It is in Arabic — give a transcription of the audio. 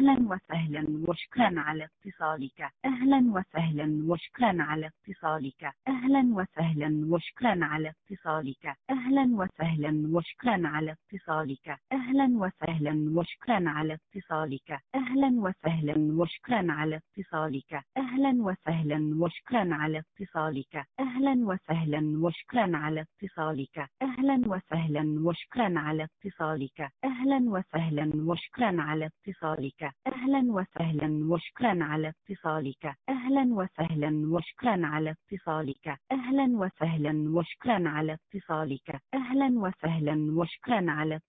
أهلا وسهلا وشكرا على اتصالك. أهلا وسهلا وشكرا على اتصالك. أهلا وسهلا وشكرا على اتصالك. أهلا وسهلا وشكرا على اتصالك. أهلا وسهلا وشكرا على اتصالك. أهلا وسهلا وشكرا على اتصالك. أهلا وسهلا وشكرا على اتصالك. أهلا وسهلا وشكرا على اتصالك. أهلا وسهلا وشكرا على اتصالك. أهلا وسهلا وشكرا على اتصالك. أهلا وسهلا وشكرا على اتصالك. أهلا وسهلا وشكرا على اتصالك. أهلا وسهلا وشكرا على اتصالك. أهلا وسهلا وشكرا على